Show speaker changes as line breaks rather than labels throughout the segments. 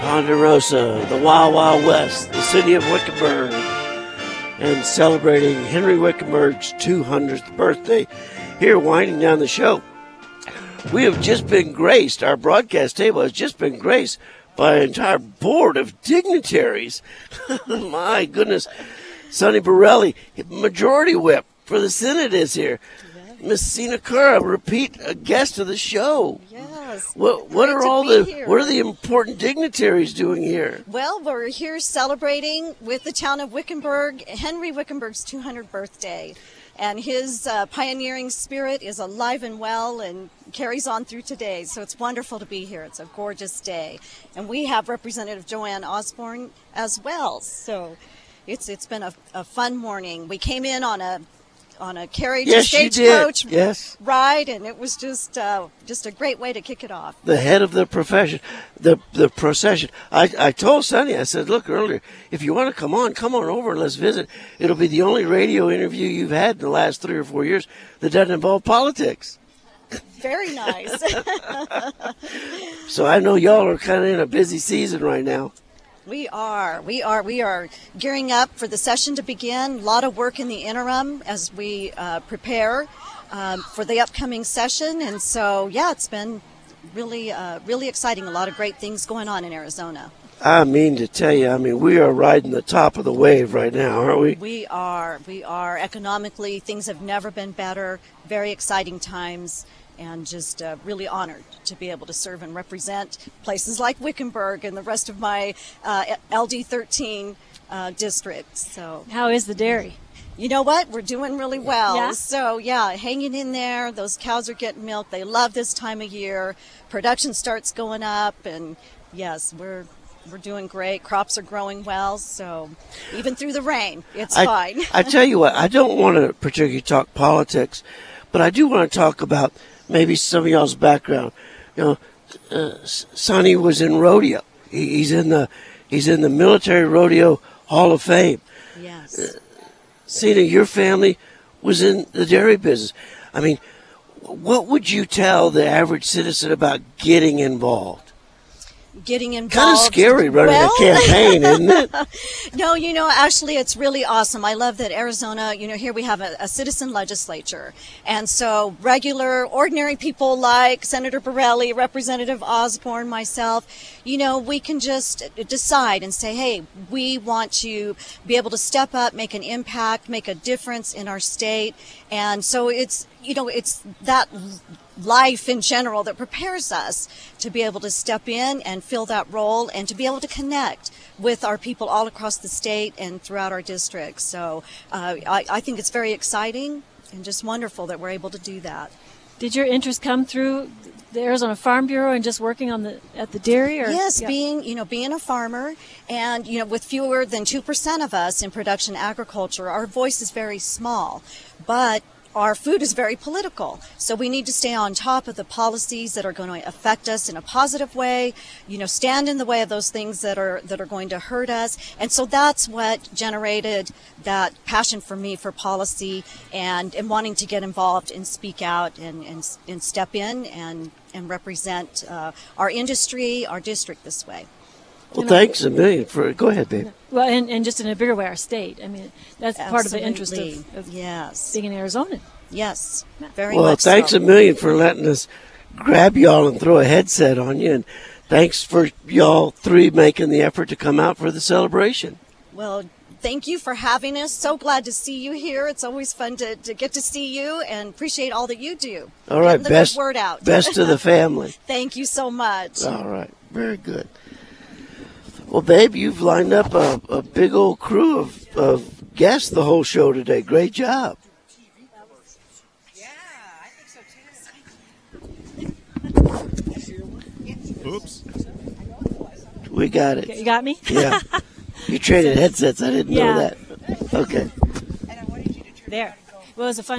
Ponderosa, the Wild Wild West, the city of Wickenburg, and celebrating Henry Wickenburg's 200th birthday here winding down the show. We have just been graced, our broadcast table has just been graced by an entire board of dignitaries. My goodness. Sonny Borelli, majority whip for the Senate, is here. Miss Sina Kura, repeat a guest of the show.
Yes.
What are the important dignitaries doing here?
Well, we're here celebrating with the town of Wickenburg, Henry Wickenburg's 200th birthday. And his pioneering spirit is alive and well and carries on through today. So it's wonderful to be here. It's a gorgeous day. And we have Representative Joanne Osborne as well. So it's been a fun morning. We came in on a carriage, stagecoach ride, and it was just a great way to kick it off.
The head of the profession, the procession. I told Sonny, I said, look, earlier, if you want to come on over and let's visit. It'll be the only radio interview you've had in the last 3 or 4 years that doesn't involve politics.
Very nice.
So I know y'all are kind of in a busy season right now.
We are gearing up for the session to begin. A lot of work in the interim as we prepare for the upcoming session. And so, it's been really exciting. A lot of great things going on in Arizona.
I mean to tell you, we are riding the top of the wave right now, aren't we?
We are. Economically, things have never been better. Very exciting times. And just really honored to be able to serve and represent places like Wickenburg and the rest of my LD13 districts. So,
how is the dairy?
You know what? We're doing really well.
Yeah?
So, hanging in there. Those cows are getting milk. They love this time of year. Production starts going up, and yes, we're doing great. Crops are growing well, so even through the rain, it's fine.
I tell you what, I don't want to particularly talk politics, but I do want to talk about maybe some of y'all's background. Sonny was in rodeo. He's in the Military Rodeo Hall of Fame.
Yes.
Sina, your family was in the dairy business. What would you tell the average citizen about getting involved?
Getting involved.
Kind of scary running a campaign, isn't it?
No, actually it's really awesome. I love that Arizona, here we have a citizen legislature. And so regular, ordinary people like Senator Borelli, Representative Osborne, myself, we can just decide and say, hey, we want to be able to step up, make an impact, make a difference in our state. And so it's that life in general that prepares us to be able to step in and fill that role and to be able to connect with our people all across the state and throughout our districts. So I think it's very exciting and just wonderful that we're able to do that.
Did your interest come through the Arizona Farm Bureau and just working at the dairy? Or?
Yes, being a farmer and, with fewer than 2% of us in production agriculture, our voice is very small. But our food is very political, so we need to stay on top of the policies that are going to affect us in a positive way, stand in the way of those things that are going to hurt us. And so that's what generated that passion for me for policy and wanting to get involved and speak out and step in and represent our industry, our district this way.
Well, thanks a million for it. Go ahead, babe.
Well, and just in a bigger way, our state. That's part of the interest of
yes.
being an Arizonan.
Yes, very
much. Well, thanks a million for letting us grab y'all and throw a headset on you. And thanks for y'all three making the effort to come out for the celebration.
Well, thank you for having us. So glad to see you here. It's always fun to get to see you and appreciate all that you do.
All right,
best word out.
Best to the family.
Thank you so much.
All right, very good. Well, babe, you've lined up a big old crew of guests the whole show today. Great job.
Yeah, I think so too. Oops.
We got it.
You got me?
Yeah. You traded headsets. I didn't know that. Okay.
There. Well, it was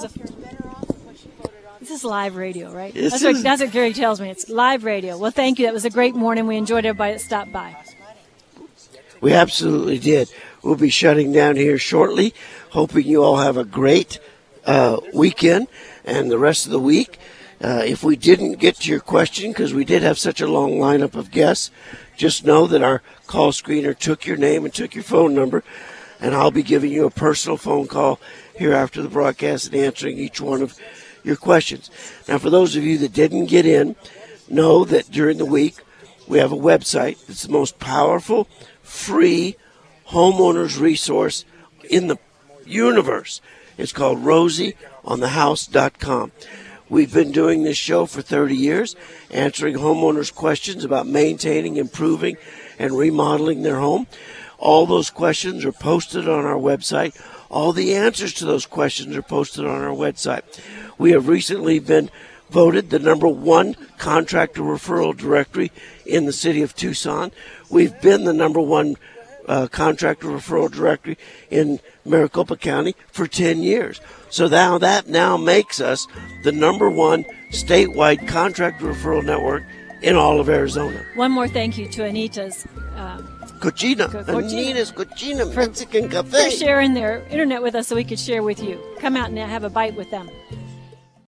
this is live radio, right? That's what Gary tells me. It's live radio. Well, thank you. That was a great morning. We enjoyed everybody that stopped by.
We absolutely did. We'll be shutting down here shortly, hoping you all have a great weekend and the rest of the week. If we didn't get to your question, because we did have such a long lineup of guests, just know that our call screener took your name and took your phone number, and I'll be giving you a personal phone call here after the broadcast and answering each one of your questions. Now, for those of you that didn't get in, know that during the week we have a website that's the most powerful, free homeowners resource in the universe. It's called rosieonthehouse.com. We've been doing this show for 30 years, answering homeowners' questions about maintaining, improving, and remodeling their home. All those questions are posted on our website. All the answers to those questions are posted on our website. We have recently been voted the #1 contractor referral directory in the city of Tucson. We've been the #1 contractor referral directory in Maricopa County for 10 years. So now that makes us the #1 statewide contractor referral network in all of Arizona.
One more thank you to Anita's
Anita's Cochina
for
Mexican Cafe.
sharing their internet with us so we could share with you. Come out and have a bite with them.